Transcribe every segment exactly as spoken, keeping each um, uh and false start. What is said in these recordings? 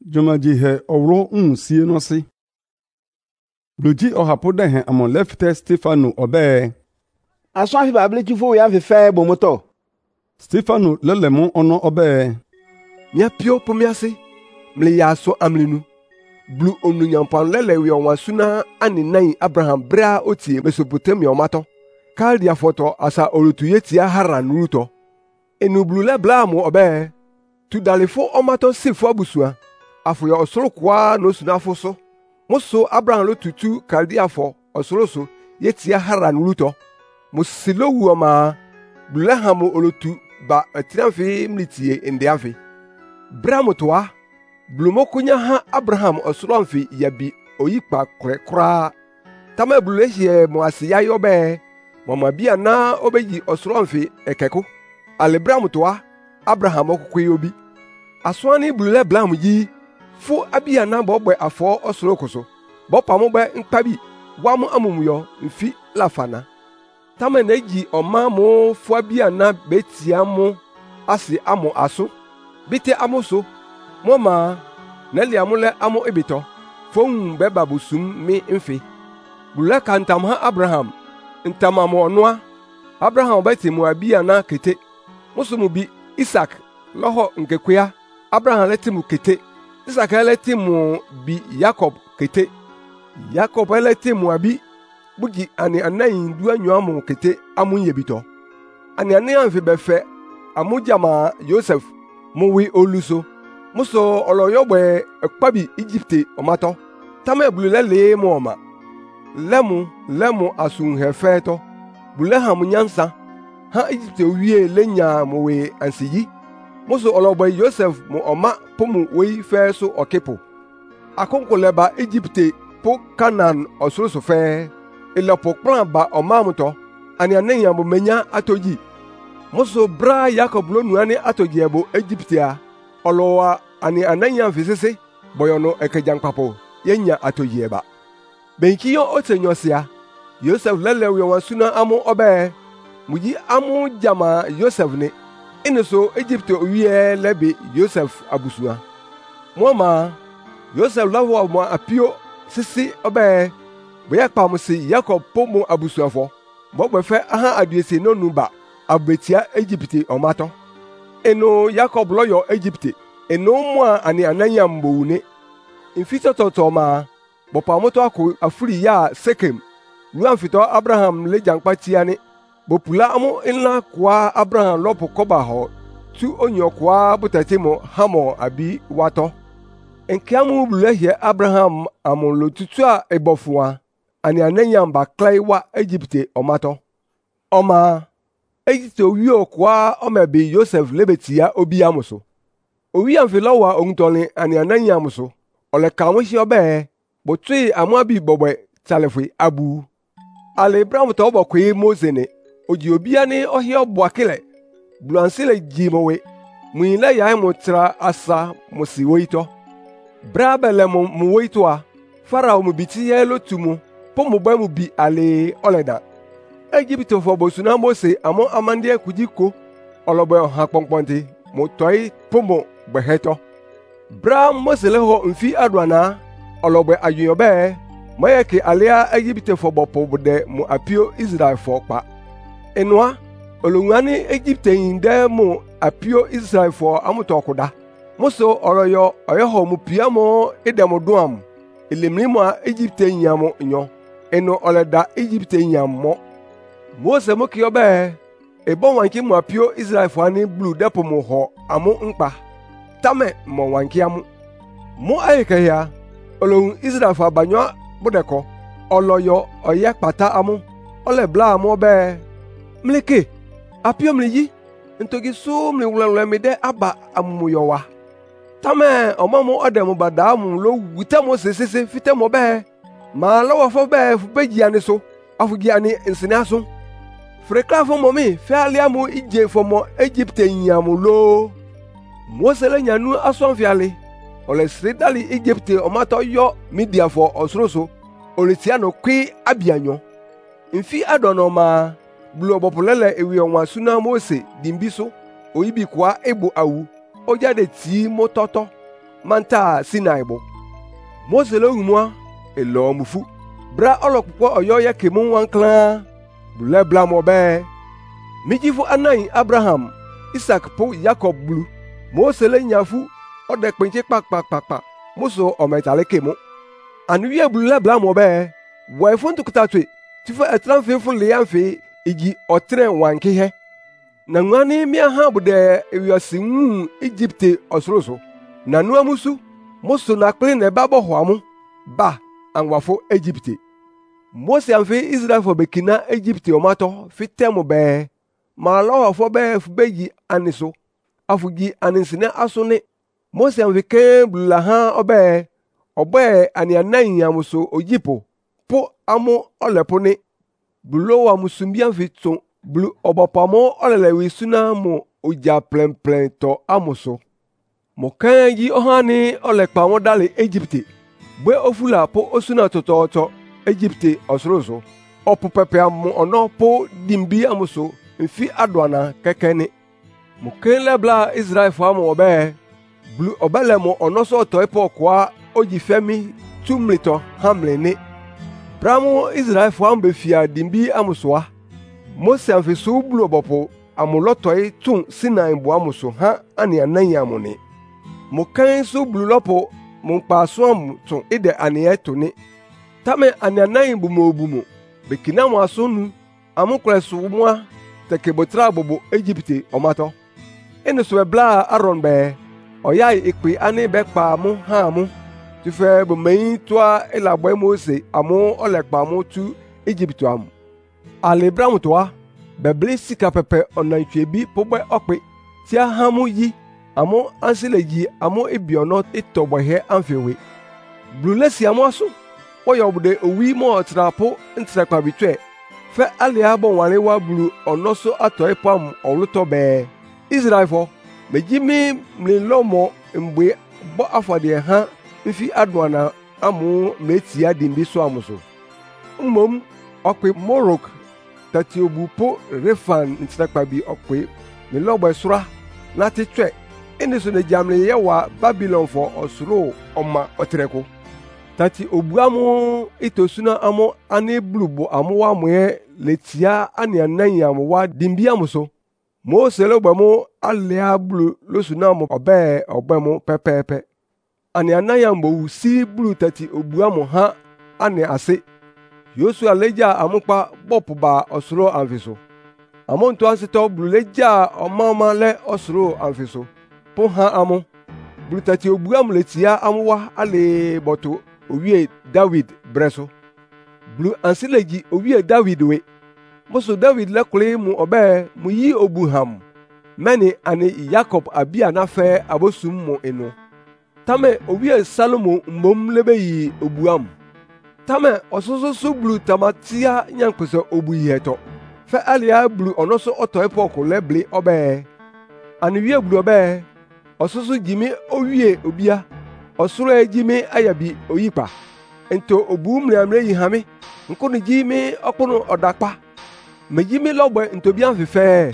Dwumadzi he ɔworo nsie no se. Bloji ɔhapo da he amon lefte Stefano ɔbɛɛ. Asɔn afi babili tifo ya fefɛ bomotɔ. Stefano lelemo ɔno ɔbɛɛ. Mia pio pomiase, mle ya so amlinu. Blu onu nyampan lele wi onwa suna ani nan Abraham bra otie Mesopotamia omato. Kaldia foto asa olutu yetia Haran ruto. Enu blu le bla mo ɔbɛɛ. Tu dalefo omato sifo abusua. Afoya osoro kwa no sunafo so. Moso Abraham lo tutu Kaldia fo osoro so yetia Haran ruto. Musilo wuoma Blaham olotu ba atiramfe mlitie endeafe. Bramotoa Blumokunya ha Abraham osoroamfe yabi oyikpa krekra. Tama blehie mo asiya yobe mama bia na obeyi osoroamfe ekeko. Ale bramotoa Abraham okukwe obi. Aswani blule blam yi fu abia na bobwe afo osorokoso. Bopa mo be nkpabi wa mo amumuyo mfi lafana. Tama na eji ọma mo fua bia na betia mo asi amo aso bite amo so mo ma na lia mo le amo ebito fon be babusum mi mfe bula kantam ha Abraham ntama mo noa Abraham beti mo abia na kete muso mu bi Isaac loho nkekwea Abraham leti mu kete Isaac leti mu bi Jacob kete Jacob leti mu abi bugi ani anayin du anwamu kete amun yebito ani anayin fi befe amujama Joseph muwi oluso muso oloyogbe ekpabi Egypte omato tama bulele mo ma lemu lemu asun hefeto buleham nyansa ha Egypte wie lenya mowe ansiyi muso ologbe Joseph mo oma pomu we fe so okepo akonko leba Egypte po Canaan osoro fe Ilapo plan ba omamuto ani anenya mo menya atoji moso bra Jacob lo nuane atoji ebo Egyptia olowa ani anenya fisese boyono ekejankpapo yenya atoji eba benkiyo otenyosia Joseph lelewe wansuna amu obe muji amu jama Joseph ne ineso Egypte owie lebe Joseph abusua moma Joseph lawo mo apio sisi obe Boya kpam si Jacob pomo abusuafo bogbe fe aha aduese no nuba abetia Egypte omato eno Jacob loyo Egypte eno mo ani ananya mbowune infito toto ma bopa moto ako afuri ya Sekem ruan fito Abraham le jankpatia ni bopula amo inla kwa Abraham lopo koba ho tu onyo kwa butatimo hamo abi wato enkiamu bulehie Abraham amolo tutua ebofua ani ananyam ba klai wa Egypte omato oma Egypte owie kwa omebi Joseph lebetia obi amuso owi amfilawa ontole ani ananyam so ole kamoshi obe botwe amabi bobwe talefi abu ale Abraham to obokwe Mose ne oji obi ani ohie oboakele bluansile jimowe muile ya mutra asa musi woito brabele mu mu woitoa Farao mu biti yelo tumu pomo ba mu bi ale oleda Egypte fo bosuna Mose amo amande kujiko olobo ha pongponti mo toy pomo beheto bra Mose le ho mfi adwana olobo ayuyo be mayeke alia Egypte fo bopo bude mu apio Israel fo pa enwa olunwani Egypte inde mu apio Israel fo amutokoda Moso oroyo oyoho mu piamo edemo duam elemrimo Egypte nyamo nyo eno oleda Egypte nyamo Mose mo kiobe ebo wanki mu apio Israel fo ani blue depo mo ho amu nkpa tame mo wanki amu mo ayeke ya olon Israel fo abanyo bodeko oloyo oye pata amu ole bla amu be mleke apio mliyi ntogi so mli wulawula mi de aba amu yowa tame omamu odemu badamu lo witamo sesese fitamo be ma lo wafo be fu beji ani so afugi ani nsini aso freka fo momi fe aliamu ije fo mo Egypte nyamu lo Mose le nyanu aso fiale ole sridali Egypte omato yo media fo osroso ole tiano kwi abianyo mfi adono ma blu obopolele ewi onwa suna Mose dimbiso oyibi kwa ebo awu ojade ti mototo manta Sinai bo. Mose lo humwa elo mufu. Bra olokpo oyo ya kemu wankla. Bule bla mo be. Mijifu anan Abraham, Isaac po Jacob blu. Mose le nyafu ode penche pak pak pak pak. Muso ometale kemu. Anuye blu bla mo be. Wa fontu kutatwe. Tifa etran fe fun le anfe igi otren wanke he. Na ngani mi aha bude ewiase wu Egypte osroso. Na nu amusu Muso na kle ne babo hoamu ba anwafo Egypte. Mose anfe Israel fo bekina Egypte omato fitemu be. Ma lo fo be fubeji aniso. Afugi aninsine asone. Mose anfe ke bula ha obe. Obe ani anan yamuso ojipo. Po amo olepone. Bulo wa musumbi anfe ton. Blu obopamo olelewi suna mo oja plen plen to amoso. Mo kanji ohani olekpa mo dale Egypte. Bwe ofula po osuna toto to Egypte osroso. Opo pepe amo ono po dimbi amoso mfi adwana kekene. Mo kenle bla Israel fo amo obe. Blu obele mo ono so to epo kwa oji femi tumlito hamle ne. Bramo Israel fo ambe fia dimbi amosoa. Mose anfisu blu obopo amulotoi tun Sinai bo amuso ha ani anan amone. Mo kan so blu lopo mo pa so am tun ide ane to ne. Tame ani anan bu mo bu mo. Bekina mo asonu amukreso moa tekebotra bobo Egypte omato. Ene so bla Aaron be oyai ikpe ani be pa mo ha mo. Tu fe bo meyin toa elagbo Mose amo olekpa mo tu Egypte am. Alebram toa beble sika pepe onantwe bi pobe okpe tia hamu yi amo anseleji amo ebiono itobohe anfewe blulesi amo aso oyobude owi mo trapo ntrekpa bitwe fe alia bon wale wa blu onoso atoi pam oluto be Israel fo mejimi mlilomo mgbe bo afade ha mfi adwana amu metia dimbi so amuso mmom okpe morok tati obu po refan ntrakpa bi okwe me logbo sura na tetwe ene so ne jamle ye wa Babylon fo osuro oma otreko tati obu amu itosuna amu ane blubo amu wa moye letia ane anan amu wa dimbi amuso Mose logbo mu alia blu losuna amu obe ogbemu pepepe ane anan amu si blu tati obu amu ha ane ase Yosua leja amukpa bopuba osuro anfiso. Amonto ansito bluleja omama le osuro anfiso. Po ha amu. Blutati obuam letia amuwa ale boto owie David breso. Blu ansileji owie David we. Moso David lekule mu obe mu yi obuham. Meni ane Jacob abia na fe abosum mo eno. Tame owie Salomo mbom lebe yi obuam. Tame ososo so blu tamatia nyankoso obu yeto. Fe alia blu onoso oto epoko leble obe. Aniwie blu obe. Ososo jimi owie obia. Osoro ejimi ayabi oyipa. Ento obu mriamre yihame. Nkono jimi okpono odakpa. Mejimi logbe ntobian fefe.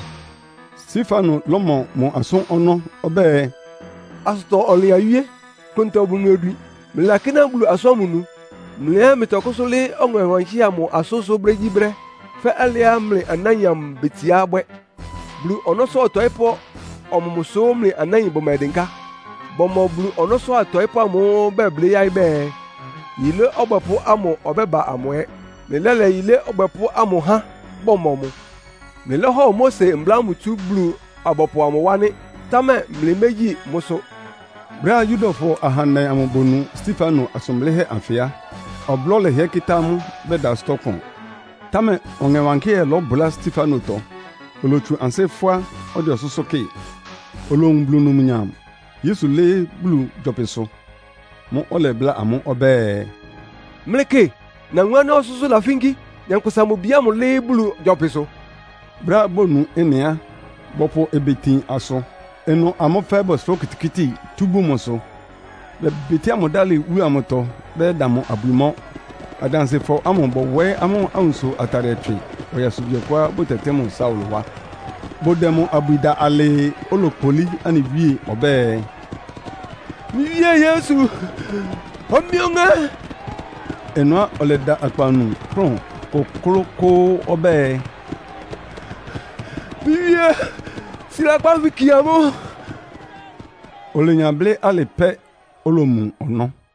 Sifano lomo mo ason ono obe. Asto ole awie. Konta obu nodui. Mlakina blu asomunu. Mle mitokosole onwe wanchi amo asoso brejibre fe alia mle ananyam betia bwe blu onoso otoipo omomuso mle ananyi bomedinka bomo blu onoso atoipo amo beble yai be yile ogbepo amo obeba amoe melele yile ogbepo amo ha bomomo mele ho Mose mblamu tu blu abopo amo wane tame mle meji muso Bra Yudofo ahanna amobonu Stefano asomlehe afia Oblo le hekitamu beda Stockholm. Tame ongewanke lo bula Stefano to. Olotu anse fois odi ososoke. Olong blu no munyam. Yesu le blu jopeso. Mo ole bla amu obe. Mleke na ngwana ososo la fingi nyankosa mo bia mo le blu jopeso. Bra bonu enea bopo ebetin aso. Eno amo febo strokitikiti tubu moso. Be beti amodali wu amoto be damo abumo adanse fo amombo we amo anso ataretwe oya subye kwa botetemo saulwa bodemo abida ale olopoli ani wie obe Mie Yesu. Omionga. Enua ole da akpanu kron kokoloko obe. Mie. Sila kwa vikiamo. Ole nyable ale pe olomu ono.